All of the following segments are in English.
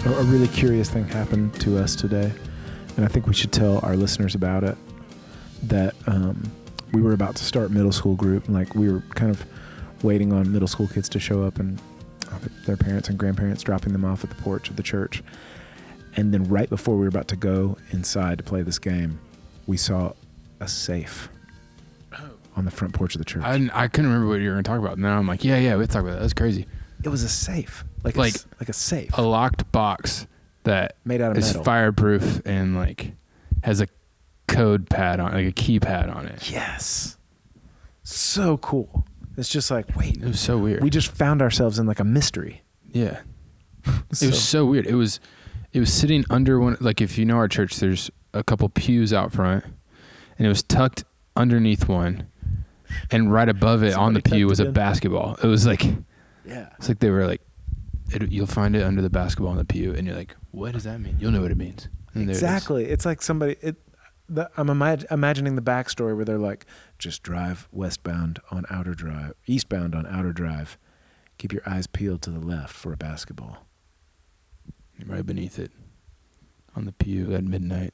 a really curious thing happened to us today, and I think we should tell our listeners about it. That we were about to start middle school group, and like we were kind of waiting on middle school kids to show up, and their parents and grandparents dropping them off at the porch of the church. And then right before we were about to go inside to play this game, we saw a safe on the front porch of the church. I couldn't remember what you were going to talk about. Now I'm like, yeah, we talked about that. That's crazy. It was a safe, like a safe, a locked box that made out of is metal, fireproof, and like has a code pad on, like a keypad on it. Yes, so cool. It's just like, wait, it was so weird. We just found ourselves in like a mystery. Yeah, it was so weird. It was sitting under one. Like if you know our church, there's a couple pews out front, and it was tucked underneath one, and right above it on the pew was a basketball. It was like. Yeah. It's like they were like, you'll find it under the basketball in the pew, and you're like, what does that mean? You'll know what it means. And exactly. It's like somebody, I'm imagining the backstory where they're like, just drive eastbound on Outer Drive. Keep your eyes peeled to the left for a basketball. Right beneath it, on the pew at midnight.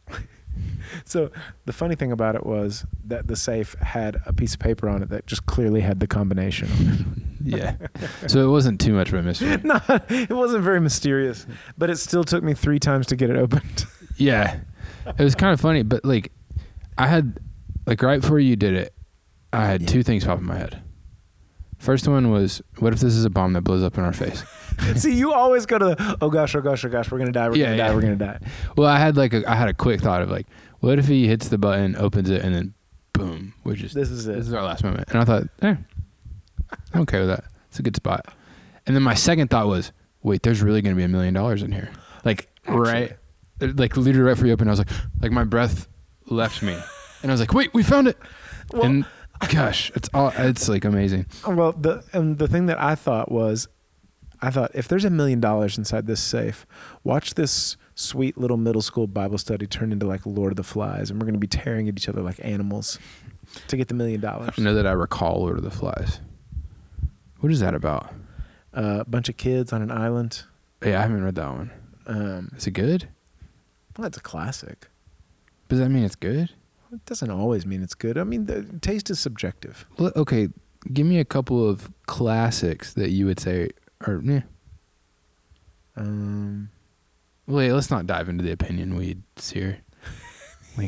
So the funny thing about it was that the safe had a piece of paper on it that just clearly had the combination on it. Yeah. So it wasn't too much of a mystery. No, it wasn't very mysterious, but it still took me 3 times to get it opened. Yeah. It was kind of funny, but like I had, like right before you did it, I had 2 things pop in my head. First one was, what if this is a bomb that blows up in our face? See, you always go to the, oh gosh, we're going to die, we're going to die. Well, I had a quick thought of like, what if he hits the button, opens it, and then boom, this is our last moment. And I thought, I'm okay with that. It's a good spot. And then my second thought was, wait, there's really going to be $1 million in here. Like, right, like literally right before you open, I was like my breath left me. And I was like, wait, we found it. Well, and gosh, it's like amazing. Well, the thing that I thought was, if there's $1 million inside this safe, watch this sweet little middle school Bible study turn into like Lord of the Flies, and we're going to be tearing at each other like animals to get the $1 million. I don't know that I recall Lord of the Flies. What is that about? A bunch of kids on an island. Yeah, I haven't read that one. Is it good? Well, it's a classic. Does that mean it's good? It doesn't always mean it's good. I mean, the taste is subjective. Well, okay, give me a couple of classics that you would say are, Wait, let's not dive into the opinion weeds here. We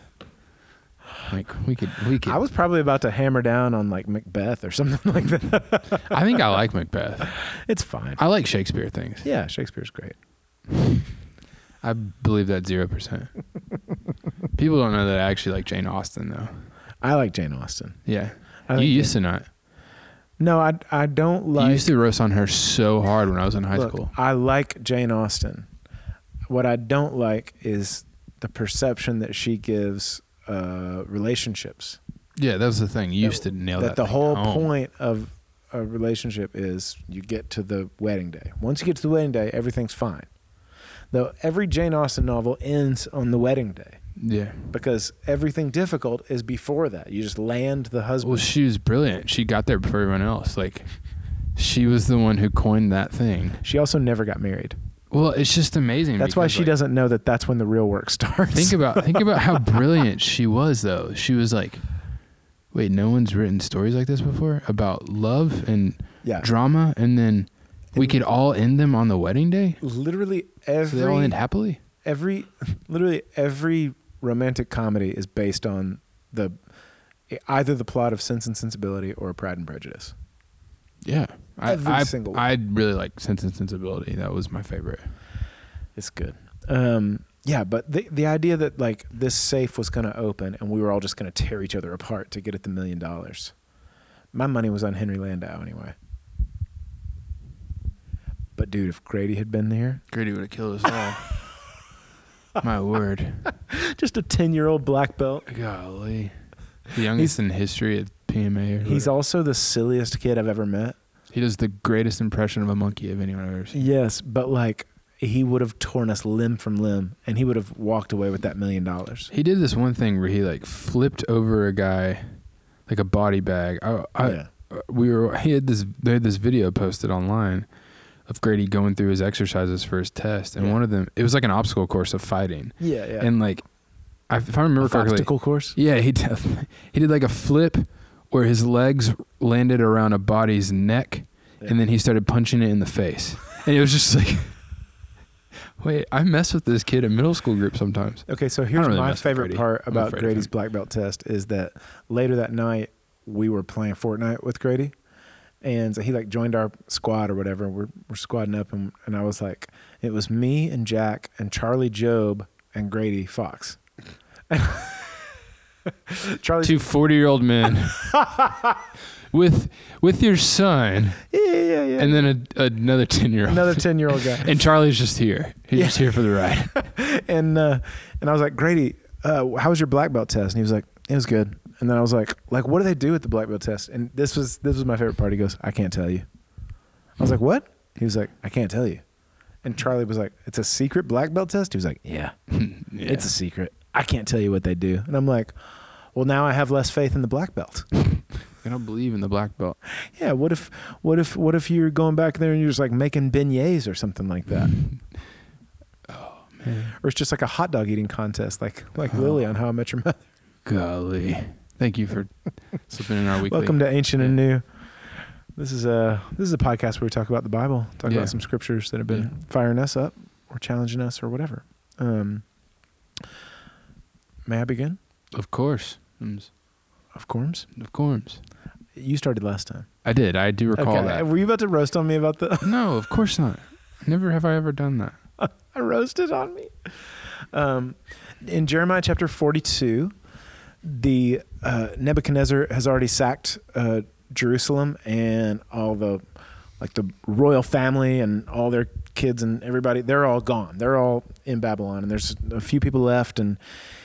could. I was probably about to hammer down on like Macbeth or something like that. I think I like Macbeth. It's fine. I like Shakespeare things. Yeah, Shakespeare's great. I believe that 0%. People don't know that I actually like Jane Austen, though. I like Jane Austen. Yeah. You used to not. No, I don't like... You used to roast on her so hard when I was in high school. I like Jane Austen. What I don't like is the perception that she gives relationships. Yeah, that was the thing. You used to nail that. That the whole point of a relationship is you get to the wedding day. Once you get to the wedding day, everything's fine. Though every Jane Austen novel ends on the wedding day. Yeah. Because everything difficult is before that. You just land the husband. Well, she was brilliant. She got there before everyone else. Like, she was the one who coined that thing. She also never got married. Well, it's just amazing. That's why she doesn't know that that's when the real work starts. Think about how brilliant she was, though. She was like, wait, no one's written stories like this before about love and drama, and then we could all end them on the wedding day? Literally so they all end happily? Literally every romantic comedy is based on either the plot of Sense and Sensibility or Pride and Prejudice. Yeah. Every single one. I really like Sense and Sensibility. That was my favorite. It's good. Yeah, but the idea that like this safe was going to open and we were all just going to tear each other apart to get at the $1 million. My money was on Henry Landau anyway. But dude, if Grady had been there, Grady would have killed us all. My word. Just a 10-year-old black belt. Golly. The youngest in history at PMA. He's also the silliest kid I've ever met. He does the greatest impression of a monkey of anyone I've ever seen. Yes, but like he would have torn us limb from limb and he would have walked away with that $1 million. He did this one thing where he like flipped over a guy like a body bag. They had this video posted online of Grady going through his exercises for his test, and one of them, it was like an obstacle course of fighting. Yeah. And like, if I remember correctly, obstacle course. Yeah, he did like a flip where his legs landed around a body's neck, and then he started punching it in the face, and it was just like. Wait, I mess with this kid in middle school group sometimes. Okay, so here's my favorite part about Grady's black belt test is that later that night we were playing Fortnite with Grady, and so he like joined our squad or whatever. We're squadding up, and I was like, it was me and Jack and Charlie Job and Grady Fox. Charlie's 2 40-year-old men with your son. Yeah. And then another 10-year-old. Another 10-year-old guy. And Charlie's just here. He's just here for the ride. And I was like, Grady, how was your black belt test? And he was like, it was good. And then I was like, what do they do with the black belt test? And this was my favorite part. He goes, I can't tell you. I was like, what? He was like, I can't tell you. And Charlie was like, it's a secret black belt test? He was like, yeah. It's a secret. I can't tell you what they do. And I'm like, well, now I have less faith in the black belt. I don't believe in the black belt. Yeah. What if you're going back there and you're just like making beignets or something like that? Oh man. Or it's just like a hot dog eating contest, like Lily on How I Met Your Mother. Golly. Thank you for slipping in our weekly. Welcome to Ancient and New. This is a podcast where we talk about the Bible, talk about some scriptures that have been firing us up or challenging us or whatever. May I begin? Of course. Of course. Of course. You started last time. I did. I do recall that. Were you about to roast on me about the? No, of course not. Never have I ever done that. I roasted on me. In Jeremiah chapter 42, the Nebuchadnezzar has already sacked Jerusalem, and all the royal family and all their kids and everybody, they're all gone. They're all in Babylon, and there's a few people left and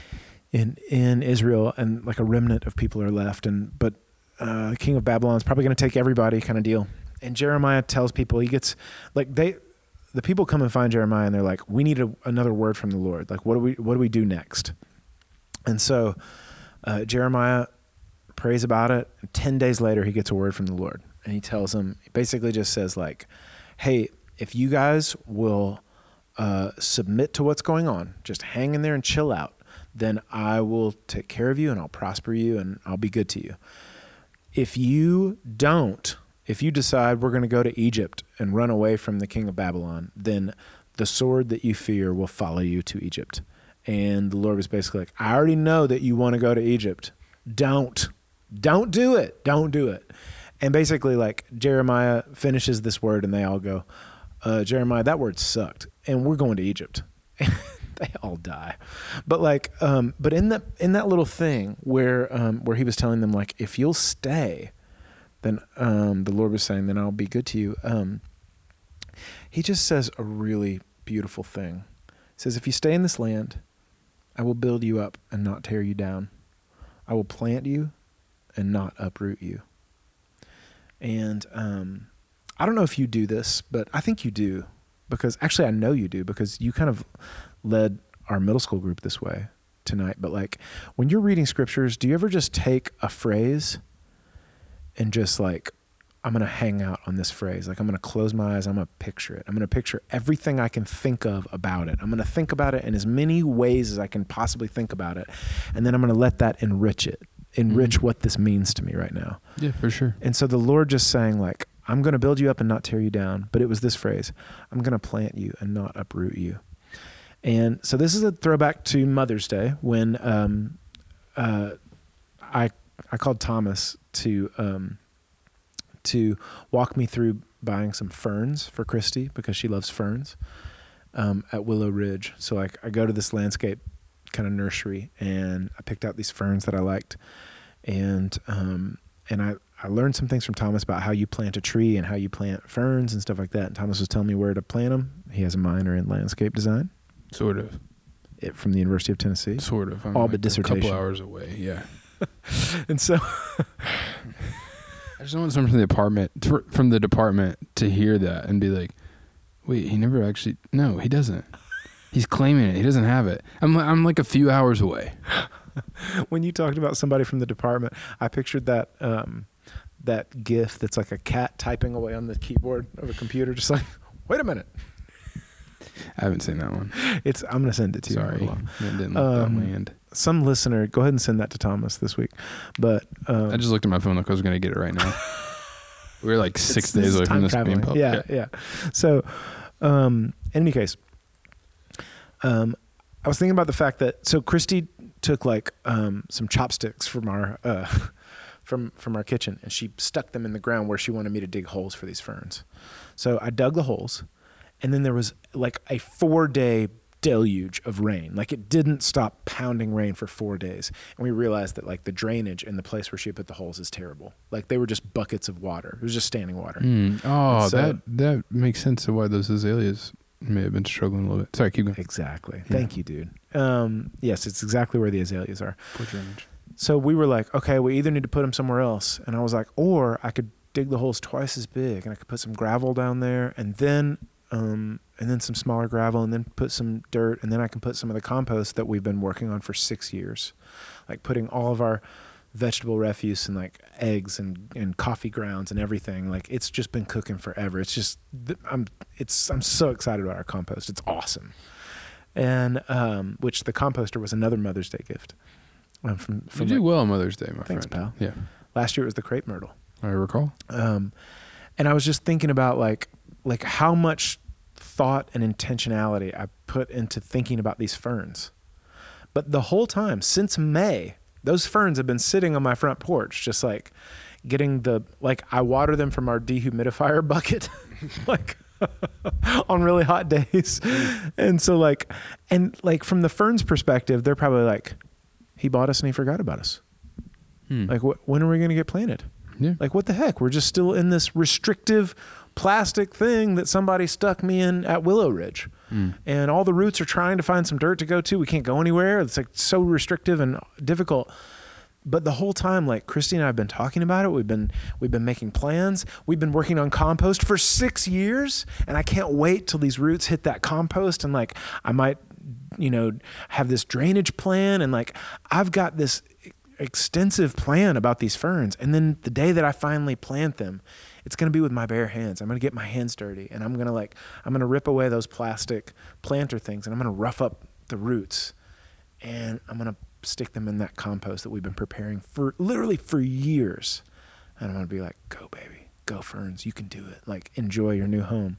in Israel, and like a remnant of people are left. But the king of Babylon is probably going to take everybody, kind of deal. And Jeremiah tells people, he gets the people come and find Jeremiah, and they're like, we need another word from the Lord. Like, what do we do next? And so Jeremiah prays about it. And 10 days later, he gets a word from the Lord, and he tells them, he basically just says like, hey, if you guys will submit to what's going on, just hang in there and chill out, then I will take care of you and I'll prosper you and I'll be good to you. If you decide we're going to go to Egypt and run away from the king of Babylon, then the sword that you fear will follow you to Egypt. And the Lord was basically like, I already know that you want to go to Egypt. Don't do it. Don't do it. And basically like Jeremiah finishes this word and they all go, Jeremiah, that word sucked and we're going to Egypt. They all die. But but in that little thing where he was telling them like, if you'll stay, then the Lord was saying, then I'll be good to you. He just says a really beautiful thing. He says, if you stay in this land, I will build you up and not tear you down. I will plant you and not uproot you. And I don't know if you do this, but I think you do, because actually I know you do, because you kind of led our middle school group this way tonight. But like when you're reading scriptures, do you ever just take a phrase and just like, I'm going to hang out on this phrase. Like I'm going to close my eyes. I'm going to picture it. I'm going to picture everything I can think of about it. I'm going to think about it in as many ways as I can possibly think about it. And then I'm going to let that enrich what this means to me right now. Yeah, for sure. And so the Lord just saying like, I'm going to build you up and not tear you down. But it was this phrase, I'm going to plant you and not uproot you. And so this is a throwback to Mother's Day when I called Thomas to walk me through buying some ferns for Christy because she loves ferns at Willow Ridge. So like I go to this landscape kind of nursery and I picked out these ferns that I liked, and I learned some things from Thomas about how you plant a tree and how you plant ferns and stuff like that. And Thomas was telling me where to plant them. He has a minor in landscape design. Sort of. From the University of Tennessee. Sort of. All but dissertation. A couple hours away, yeah. And so... I just want someone from the department to hear that and be like, wait, he never actually... No, he doesn't. He's claiming it. He doesn't have it. I'm like a few hours away. When you talked about somebody from the department, I pictured that GIF that's like a cat typing away on the keyboard of a computer, just like Wait a minute. I haven't seen that one. I'm gonna send it to you. Sorry, it didn't look that land. Some listener, go ahead and send that to Thomas this week. But I just looked at my phone like I was gonna get it right now. We're like 6 days away from this being published. Yeah. So, in any case, I was thinking about the fact that Christy took like some chopsticks from our from our kitchen, and she stuck them in the ground where she wanted me to dig holes for these ferns. So I dug the holes, and then there was like a 4-day deluge of rain. Like it didn't stop pounding rain for 4 days. And we realized that like the drainage in the place where she put the holes is terrible. Like they were just buckets of water. It was just standing water. Oh, so, that makes sense to why those azaleas may have been struggling a little bit. Sorry, keep going. Exactly. Yeah. Thank you, dude. Yes, it's exactly where the azaleas are. Poor drainage. So we were like, okay, we either need to put them somewhere else. And I was like, or I could dig the holes twice as big and I could put some gravel down there and then some smaller gravel and then put some dirt. And then I can put some of the compost that we've been working on for 6 years, like putting all of our vegetable refuse and like eggs and coffee grounds and everything. Like it's just been cooking forever. It's just, I'm so excited about our compost. It's awesome. And, which the composter was another Mother's Day gift. From you do well on Mother's Day, my thanks, friend. Pal. Yeah. Last year it was the crepe myrtle. I recall. And I was just thinking about like how much thought and intentionality I put into thinking about these ferns. But the whole time since May, those ferns have been sitting on my front porch, just like getting I water them from our dehumidifier bucket, like on really hot days. And so from the ferns perspective, they're probably like, he bought us and he forgot about us. Like, when are we going to get planted? Yeah. Like, what the heck? We're just still in this restrictive plastic thing that somebody stuck me in at Willow Ridge. And all the roots are trying to find some dirt to go to. We can't go anywhere. It's like so restrictive and difficult. But the whole time, like Christy and I have been talking about it. We've been making plans. We've been working on compost for 6 years. And I can't wait till these roots hit that compost. And like, I might, have this drainage plan. And like, I've got this extensive plan about these ferns. And then the day that I finally plant them, it's going to be with my bare hands. I'm going to get my hands dirty and I'm going to rip away those plastic planter things and I'm going to rough up the roots and I'm going to stick them in that compost that we've been preparing for literally for years. And I'm going to be like, go baby, go ferns. You can do it. Like enjoy your new home.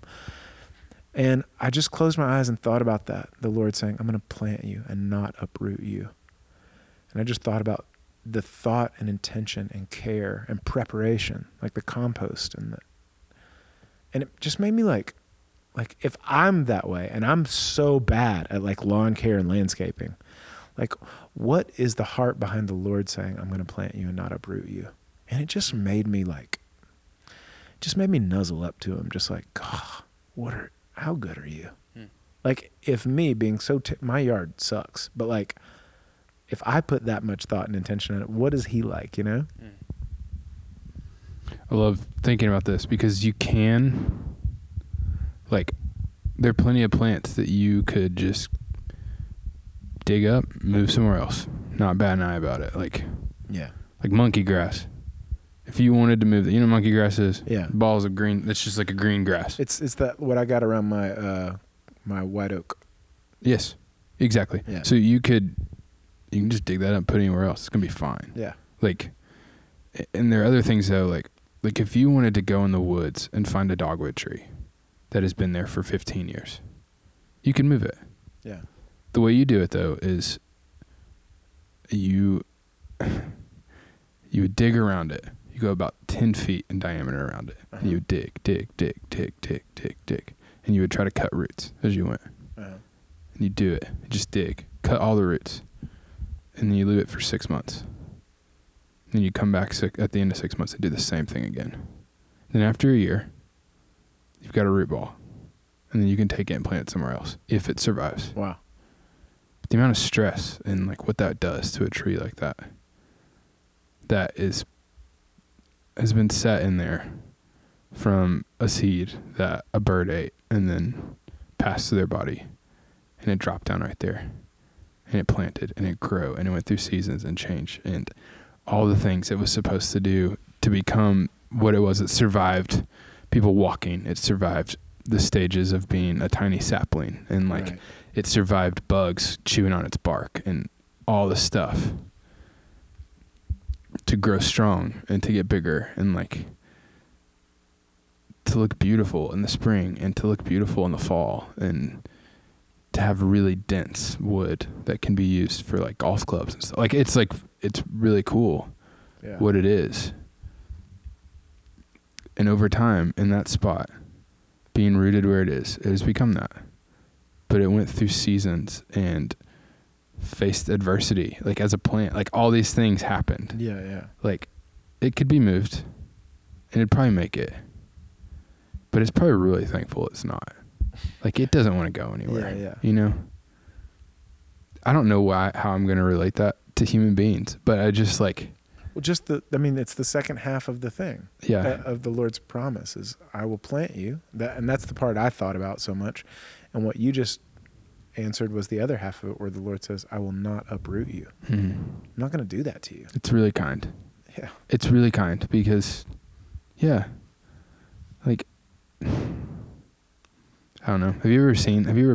And I just closed my eyes and thought about that. The Lord saying, I'm going to plant you and not uproot you. And I just thought about the thought and intention and care and preparation, like the compost and it just made me like if I'm that way and I'm so bad at like lawn care and landscaping, like what is the heart behind the Lord saying, I'm going to plant you and not uproot you? And it just made me nuzzle up to him. Just like, God, how good are you? Like if me being my yard sucks, but like, if I put that much thought and intention in it, what is he like, I love thinking about this because you can, like, there are plenty of plants that you could just dig up, move somewhere else. Not bat an eye about it. Like monkey grass. If you wanted to move what monkey grass is? Yeah. Balls of green. That's just like a green grass. It's that what I got around my my white oak. Yes, exactly. Yeah. So you can just dig that up and put it anywhere else. It's going to be fine. Yeah. Like, and there are other things though, like if you wanted to go in the woods and find a dogwood tree that has been there for 15 years, you can move it. Yeah. The way you do it though is you would dig around it. You go about 10 feet in diameter around it. And you would dig. And you would try to cut roots as you went. And you do it. You just dig. Cut all the roots. And then you leave it for 6 months. Then you come back at the end of 6 months and do the same thing again. Then after a year, you've got a root ball. And then you can take it and plant it somewhere else if it survives. Wow. But the amount of stress and like what that does to a tree like that has been set in there from a seed that a bird ate and then passed through their body. And it dropped down right there. And it planted and it grew and it went through seasons and change and all the things it was supposed to do to become what it was. It survived people walking. It survived the stages of being a tiny sapling, and like it survived bugs chewing on its bark and all the stuff to grow strong and to get bigger and like to look beautiful in the spring and to look beautiful in the fall and to have really dense wood that can be used for like golf clubs and stuff. Like it's really cool what it is. And over time in that spot, being rooted where it has become that. But it went through seasons and faced adversity, like as a plant, like all these things happened. Yeah. Like it could be moved and it'd probably make it, but it's probably really thankful it's not. Like it doesn't want to go anywhere. Yeah. You know? I don't know how I'm going to relate that to human beings, but I just like, well, it's the second half of the thing. Of the Lord's promise is, I will plant you. And that's the part I thought about so much. And what you just answered was the other half of it, where the Lord says, I will not uproot you. I'm not going to do that to you. It's really kind. Yeah. It's really kind because, like, I don't know. Have you ever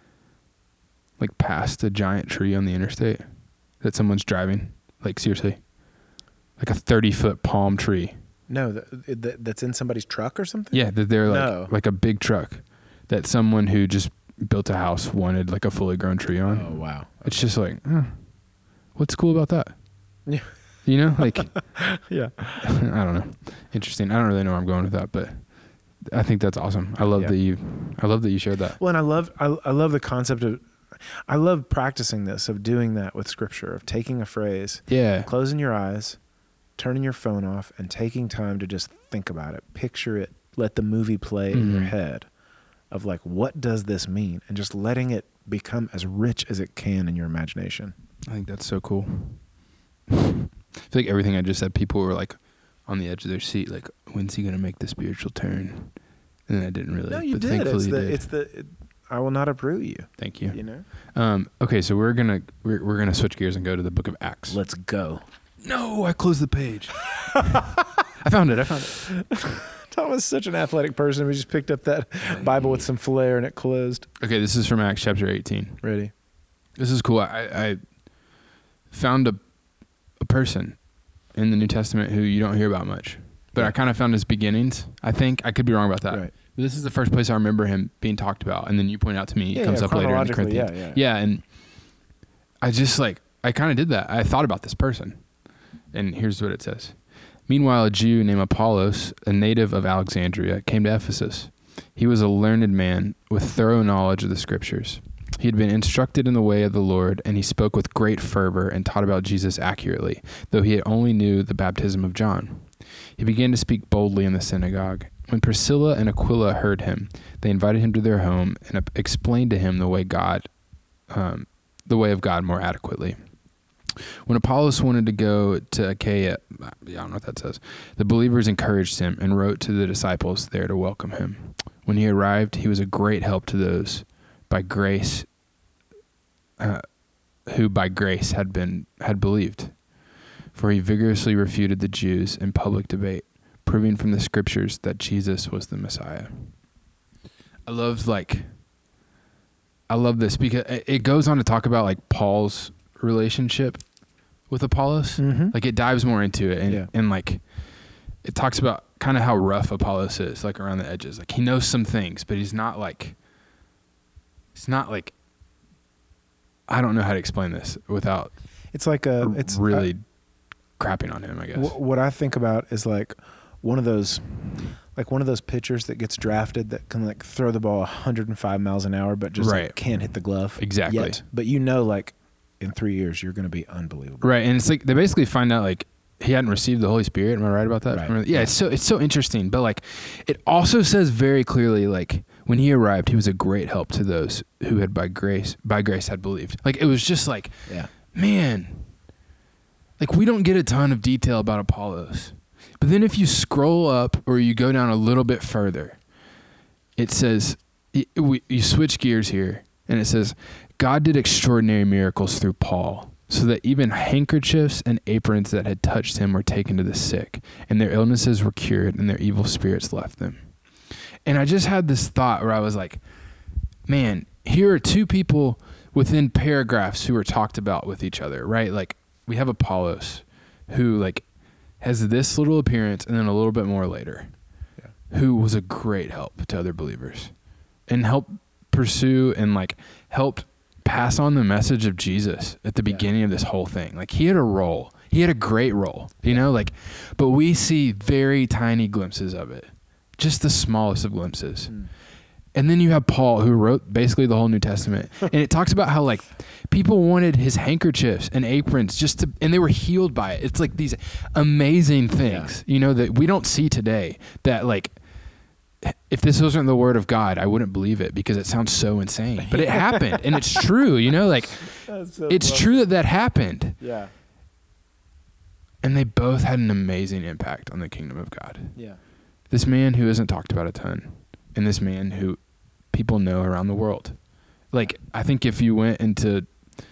like passed a giant tree on the interstate that someone's driving? Like seriously? Like a 30-foot palm tree. No, that's in somebody's truck or something? Yeah, that they're like a big truck that someone who just built a house wanted like a fully grown tree on. Oh, wow. Okay. It's just like, what's cool about that? Yeah. You know, like, yeah. I don't know. Interesting. I don't really know where I'm going with that, but I think that's awesome. I love that you shared that. Well, and I love the concept of, I love practicing this, of doing that with scripture, of taking a phrase, closing your eyes, turning your phone off, and taking time to just think about it, picture it, let the movie play in your head of like, what does this mean? And just letting it become as rich as it can in your imagination. I think that's so cool. I feel like everything I just said, people were like on the edge of their seat, like, when's he going to make the spiritual turn? And I didn't really. No, you did. I will not uproot you. Thank you. You know? Okay, so we're gonna switch gears and go to the book of Acts. Let's go. No, I closed the page. I found it. Tom was such an athletic person. We just picked up that Bible with some flair and it closed. Okay, this is from Acts chapter 18. Ready? This is cool. I found a person in the New Testament who you don't hear about much, but I kind of found his beginnings. I think I could be wrong about that. Right. But this is the first place I remember him being talked about, and then you point out to me it comes up later in the Corinthians. Yeah, and I just I kind of did that. I thought about this person, and here's what it says. Meanwhile, a Jew named Apollos, a native of Alexandria, came to Ephesus. He was a learned man with thorough knowledge of the scriptures. He had been instructed in the way of the Lord, and he spoke with great fervor and taught about Jesus accurately, though he only knew the baptism of John. He began to speak boldly in the synagogue. When Priscilla and Aquila heard him, they invited him to their home and explained to him the way of God more adequately. When Apollos wanted to go to Achaia, I don't know what that says, the believers encouraged him and wrote to the disciples there to welcome him. When he arrived, he was a great help to those by grace, who by grace had believed. For he vigorously refuted the Jews in public debate, proving from the scriptures that Jesus was the Messiah. I love this because it goes on to talk about like Paul's relationship with Apollos. Mm-hmm. Like it dives more into it and like it talks about kind of how rough Apollos is, like around the edges. Like he knows some things, but he's not like I don't know how to explain this without really crapping on him, I guess. What I think about is like one of those pitchers that gets drafted that can like throw the ball 105 miles an hour, but just can't hit the glove. Exactly. Yet. But like in 3 years, you're going to be unbelievable. Right. And it's like, they basically find out like he hadn't received the Holy Spirit. Am I right about that? Right. Yeah. It's so interesting, but like, it also says very clearly, like when he arrived, he was a great help to those who had by grace had believed. Like, it was just like, man, like we don't get a ton of detail about Apollos. But then if you scroll up or you go down a little bit further, it says, you switch gears here, and it says, God did extraordinary miracles through Paul, so that even handkerchiefs and aprons that had touched him were taken to the sick, and their illnesses were cured, and their evil spirits left them. And I just had this thought where I was like, man, here are two people within paragraphs who are talked about with each other, right? Like we have Apollos who like has this little appearance and then a little bit more later, who was a great help to other believers and helped pursue and like helped pass on the message of Jesus at the beginning of this whole thing. Like he had a role. He had a great role, you know, like, but we see very tiny glimpses of it, just the smallest of glimpses. And then you have Paul, who wrote basically the whole New Testament. And it talks about how like people wanted his handkerchiefs and aprons and they were healed by it. It's like these amazing things, you know, that we don't see today, that like, if this wasn't the word of God, I wouldn't believe it because it sounds so insane, but it happened and it's true, you know, like it's true that happened. Yeah. And they both had an amazing impact on the kingdom of God. Yeah. This man who isn't talked about a ton, and this man who people know around the world. Like, I think if you went into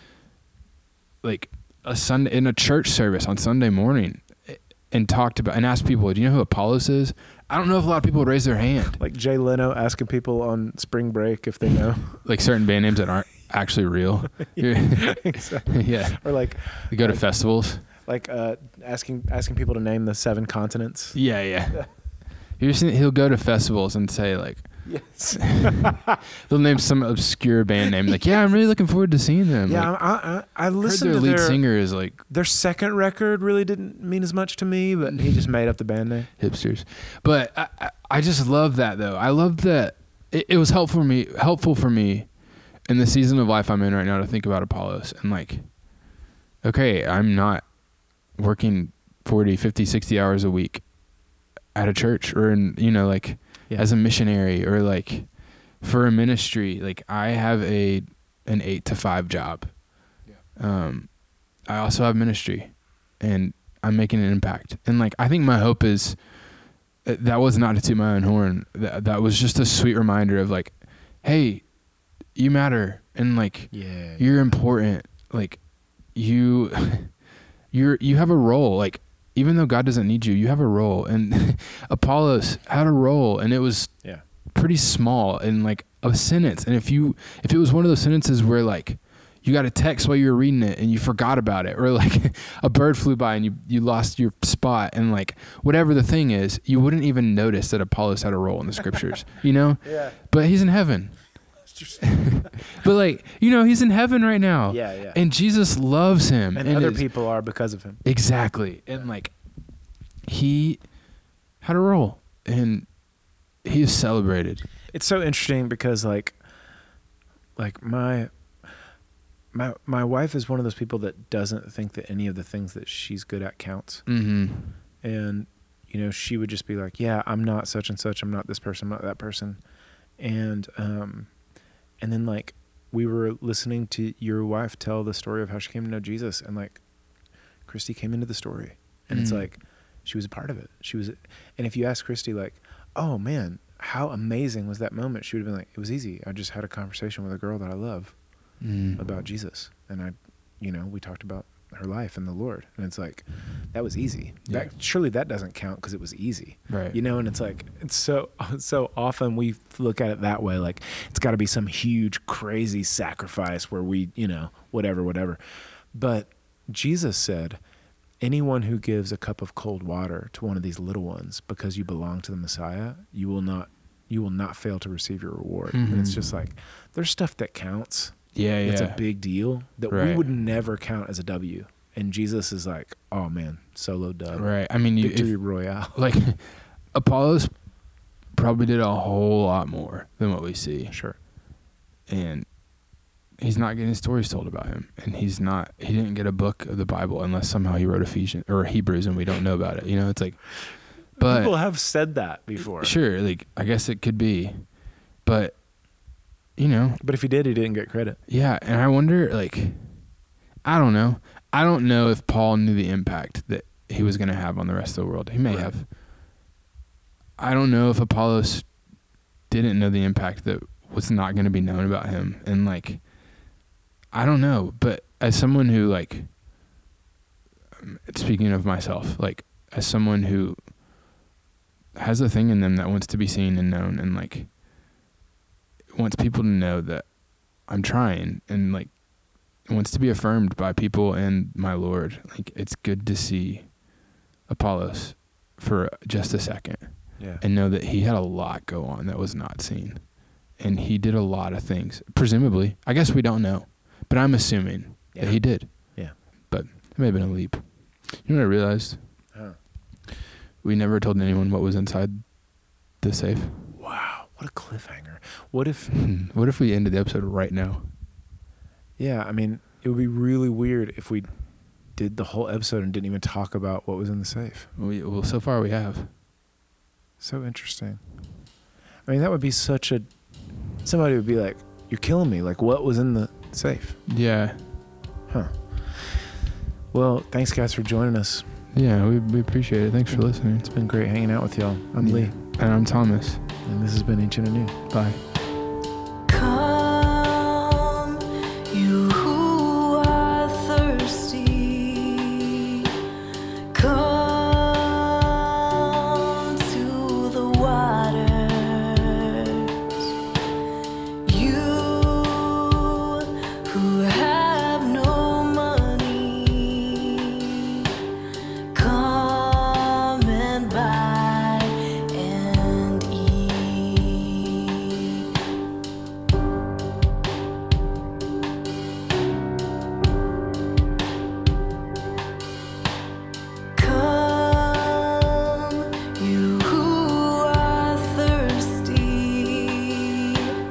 like in a church service on Sunday morning and talked about and asked people, do you know who Apollos is? I don't know if a lot of people would raise their hand. Like Jay Leno asking people on spring break if they know. Like certain band names that aren't actually real. Exactly. Yeah. Or like you go to festivals. Like asking people to name the 7 continents. Yeah. He'll go to festivals and say like, yes. They'll name some obscure band name. Like, yeah, I'm really looking forward to seeing them. Yeah, like, I listened to their lead singer is like their second record really didn't mean as much to me, but he just made up the band name. Hipsters. But I just love that though. I love that it was helpful for me in the season of life I'm in right now to think about Apollos and like, okay, I'm not working 40, 50, 60 hours a week at a church or in, you know, like as a missionary or like for a ministry. Like I have an 8 to 5 job. Yeah. I also have ministry and I'm making an impact. And like, I think my hope is that was not to toot my own horn. That was just a sweet reminder of like, hey, you matter. And like, you're important. Like you have a role. Like, even though God doesn't need you, you have a role. And Apollos had a role, and it was pretty small and like a sentence. And if it was one of those sentences where like you got a text while you were reading it and you forgot about it, or like a bird flew by and you lost your spot, and like whatever the thing is, you wouldn't even notice that Apollos had a role in the scriptures, you know? Yeah. But he's in heaven. But like, you know, he's in heaven right now. Yeah. And Jesus loves him. And other people are because of him. Exactly. And like, he had a role and he is celebrated. It's so interesting because like my wife is one of those people that doesn't think that any of the things that she's good at counts. Mm-hmm. And, you know, she would just be like, yeah, I'm not such and such. I'm not this person. I'm not that person. And then like we were listening to your wife tell the story of how she came to know Jesus, and like Christy came into the story, and it's like she was a part of it. And if you ask Christy like, oh man, how amazing was that moment? She would have been like, it was easy. I just had a conversation with a girl that I love about Jesus, and we talked about her life and the Lord, and it's like, that was easy. Surely that doesn't count because it was easy, right? You know, and it's like, it's so often we look at it that way, like it's got to be some huge crazy sacrifice where we, you know, whatever. But Jesus said, anyone who gives a cup of cold water to one of these little ones because you belong to the Messiah, you will not fail to receive your reward. Mm-hmm. And it's just like, there's stuff that counts. Yeah. It's a big deal that we would never count as a W. And Jesus is like, oh man, solo dub. Right. I mean, victory royale. Like Apollos probably did a whole lot more than what we see. Sure. And he's not getting stories told about him. And he didn't get a book of the Bible unless somehow he wrote Ephesians or Hebrews and we don't know about it. You know, it's like, but people have said that before. Sure. Like, I guess it could be, but you know. But if he did, he didn't get credit. Yeah. And I wonder, like, I don't know. I don't know if Paul knew the impact that he was going to have on the rest of the world. He may have. I don't know if Apollos didn't know the impact that was not going to be known about him. And, like, I don't know. But as someone who, like, speaking of myself, like, as someone who has a thing in them that wants to be seen and known, and like wants people to know that I'm trying, and like wants to be affirmed by people and my Lord. Like, it's good to see Apollos for just a second, and know that he had a lot go on that was not seen, and he did a lot of things. Presumably, I guess we don't know, but I'm assuming that he did. Yeah, but it may have been a leap. You know what I realized? We never told anyone what was inside the safe. Wow, what a cliffhanger! What if we ended the episode right now? Yeah, I mean, it would be really weird if we did the whole episode and didn't even talk about what was in the safe. Well, so far we have. So interesting. I mean, that would be somebody would be like, "You're killing me." Like, what was in the safe? Yeah. Huh. Well, thanks guys for joining us. Yeah, we appreciate it. Thanks for listening. It's been great hanging out with y'all. I'm Lee. And I'm Thomas. And this has been Ancient and New. Bye. Come, you who are thirsty, come to the waters. You who have no money, come and buy and eat. Come, you who are thirsty,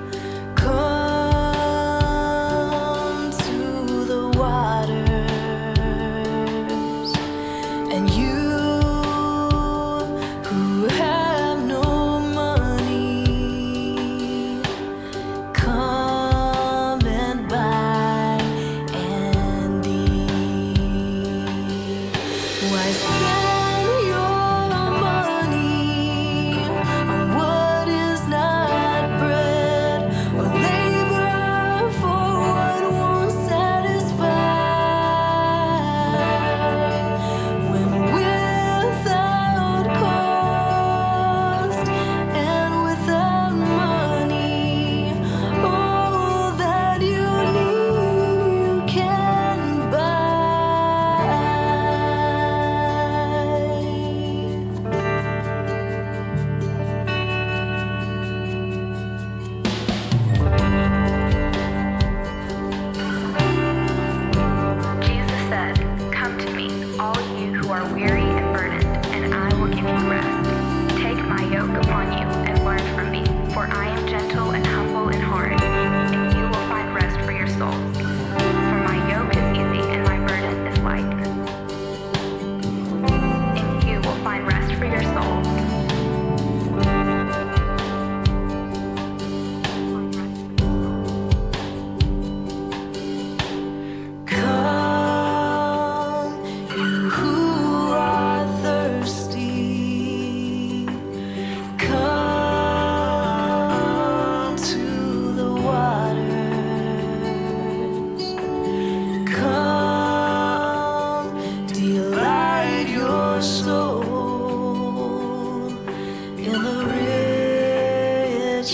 come to the waters, and you who have no money, come and buy and eat. Why spend your money on what is not bread, or labor for what won't satisfy, when without cost and without money, all that you need you can buy. Jesus said, "Come to me, all you who are weary and burdened, and I will give you rest. Take my yoke upon you and learn from me, for I am gentle and humble in heart, and you will find rest for your souls. For my yoke is easy and my burden is light. And you will find rest for your souls." Come, you who are thirsty, come to the waters. Come, delight your soul in the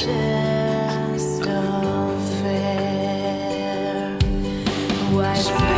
richest of fare. Why